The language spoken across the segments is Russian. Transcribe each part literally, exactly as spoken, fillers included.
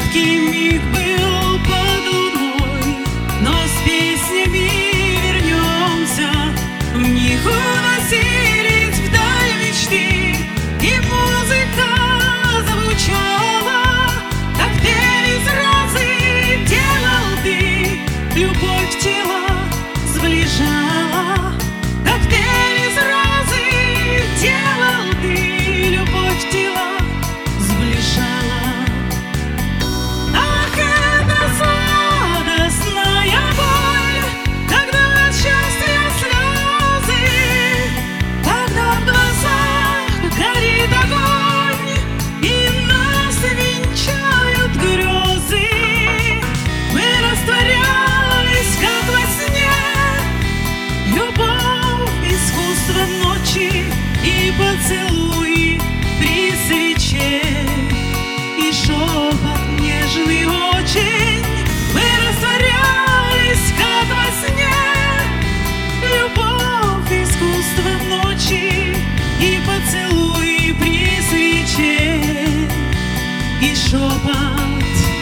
Короткий миг был под луной, но с песнями вернемся. В них уносились вдаль мечты, и музыка звучала, как пель из розы делал ты. Любовь тела сближала, как пель из розы делал ты. Любовь тела сближала. Ах, это сладостная боль, когда от счастья слезы, когда в глазах горит огонь, и нас венчают грезы. Мы растворялись, как во сне. Любовь, искусство ночи и поцелуи при свече, и шепот нежный очень. Мы растворялись, как во сне. Любовь, искусство ночи и поцелуи при свече, и шепот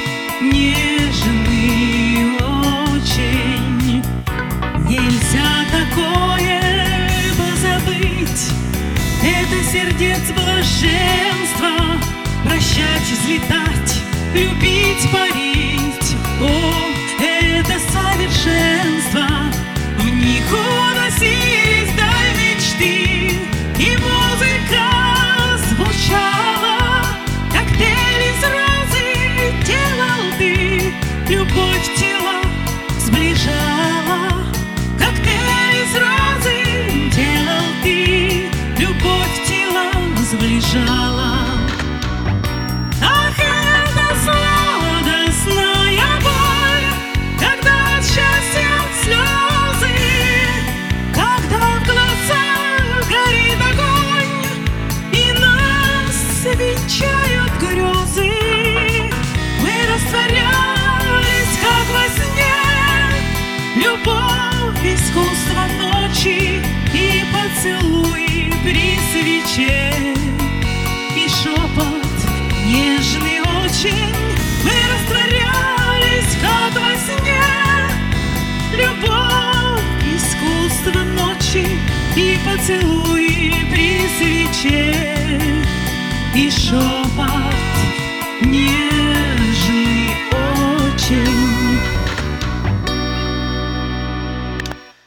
нежный очень. Нельзя такое позабыть, это сердец блаженства. Прощать, взлетать, любить, парить, о, это совершенство. В них уносились вдаль мечты, и музыка звучала, как пель из розы делал ты. Любовь тела сближала, как пель из розы делал ты. Любовь тела сближала. Ах, это сладостная боль, когда от счастья слезы, когда в глазах горит огонь, и нас венчают грезы. Мы растворялись, как во сне. Любовь, искусство ночи и поцелуи при свече, и шепот нежный очень. Мы растворялись, как во сне. Любовь, искусство ночи и поцелуи при свече, и шепот нежный.